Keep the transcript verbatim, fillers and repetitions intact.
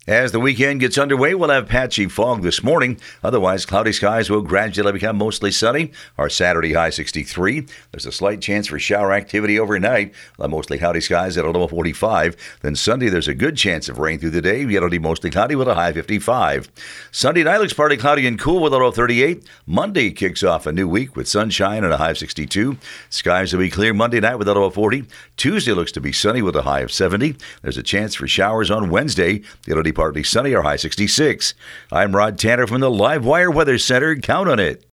As the weekend gets underway, we'll have patchy fog this morning. Otherwise, cloudy skies will gradually become mostly sunny. Our Saturday high sixty-three. There's a slight chance for shower activity overnight. We'll have mostly cloudy skies at a low of forty-five. Then Sunday, there's a good chance of rain through the day. It'll be mostly cloudy with a high fifty-five. Sunday night looks partly cloudy and cool with a low of thirty-eight. Monday kicks off a new week with sunshine and a high of sixty-two. Skies will be clear Monday night with a low of forty. Tuesday looks to be sunny with a high of seventy. There's a chance for showers on Wednesday. It'll be partly sunny or high sixty-six. I'm Rod Tanner from the Live Wire Weather Center. Count on it.